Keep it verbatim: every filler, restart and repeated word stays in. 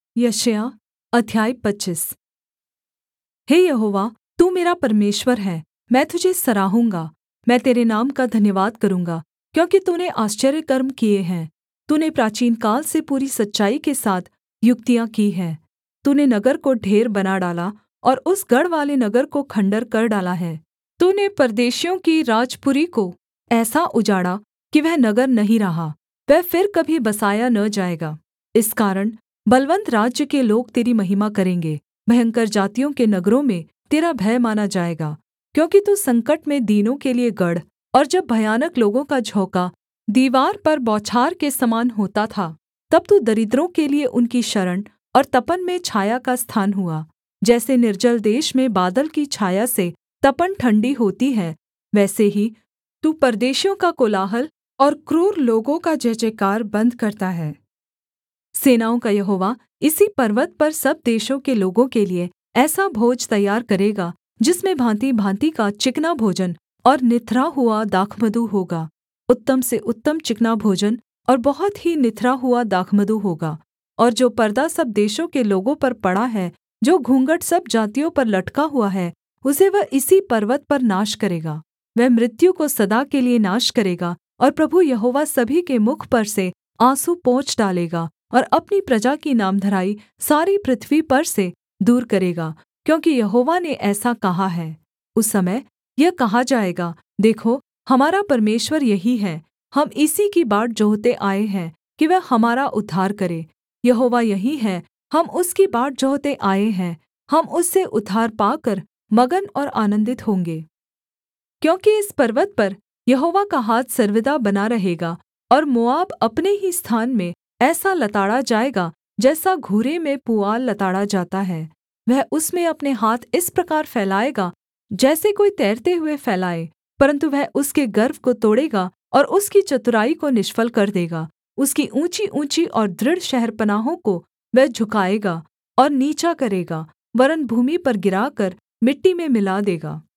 यशायाह अध्याय पच्चीस। हे यहोवा, तू मेरा परमेश्वर है, मैं तुझे सराहूँगा। मैं तेरे नाम का धन्यवाद करूँगा, क्योंकि तूने आश्चर्यकर्म किए हैं। तूने प्राचीनकाल से पूरी सच्चाई के साथ युक्तियाँ की हैं। तूने नगर को ढेर बना डाला और उस गढ़वाले नगर को खण्डहर कर डाला है। तूने परदेशियों की राजपुरी को ऐसा उजाड़ा कि वह नगर नहीं रहा, वह फिर कभी बसाया न जाएगा। इस कारण बलवन्त राज्य के लोग तेरी महिमा करेंगे, भयंकर जातियों के नगरों में तेरा भय माना जाएगा। क्योंकि तू संकट में दीनों के लिये गढ़, और जब भयानक लोगों का झोंका दीवार पर बौछार के समान होता था, तब तू दरिद्रों के लिये उनकी शरण और तपन में छाया का स्थान हुआ। जैसे निर्जल देश में बादल की छाया से तपन ठण्डी होती है, वैसे ही तू परदेशियों का कोलाहल और क्रूर लोगों का जयजयकार बन्द करता है। सेनाओं का यहोवा इसी पर्वत पर सब देशों के लोगों के लिये ऐसा भोज तैयार करेगा, जिसमें भाँति-भाँति का चिकना भोजन और निथरा हुआ दाखमधु होगा। उत्तम से उत्तम चिकना भोजन और बहुत ही निथरा हुआ दाखमधु होगा। और जो पर्दा सब देशों के लोगों पर पड़ा है, जो घूँघट सब जातियों पर लटका हुआ है, उसे वह इसी पर्वत पर नाश करेगा। वह मृत्यु को सदा के लिये नाश करेगा, और प्रभु यहोवा सभी के मुख पर से आँसू पोंछ डालेगा और अपनी प्रजा की नामधराई सारी पृथ्वी पर से दूर करेगा, क्योंकि यहोवा ने ऐसा कहा है। उस समय यह कहा जाएगा, देखो, हमारा परमेश्वर यही है, हम इसी की बाट जोहते आए हैं कि वह हमारा उद्धार करे। यहोवा यही है, हम उसकी बाट जोहते आए हैं, हम उससे उद्धार पाकर मगन और आनन्दित होंगे। क्योंकि इस पर्वत पर यहोवा का हाथ सर्वदा बना रहेगा, और मोआब अपने ही स्थान में ऐसा लताड़ा जाएगा जैसा घूरे में पुआल लताड़ा जाता है। वह उसमें अपने हाथ इस प्रकार फैलाएगा जैसे कोई तैरते हुए फैलाए, परन्तु वह उसके गर्व को तोड़ेगा और उसकी चतुराई को निष्फल कर देगा। उसकी ऊँची-ऊँची और दृढ़ शहरपनाहों को वह झुकाएगा और नीचा करेगा, वरन् भूमि पर गिराकर मिट्टी में मिला देगा।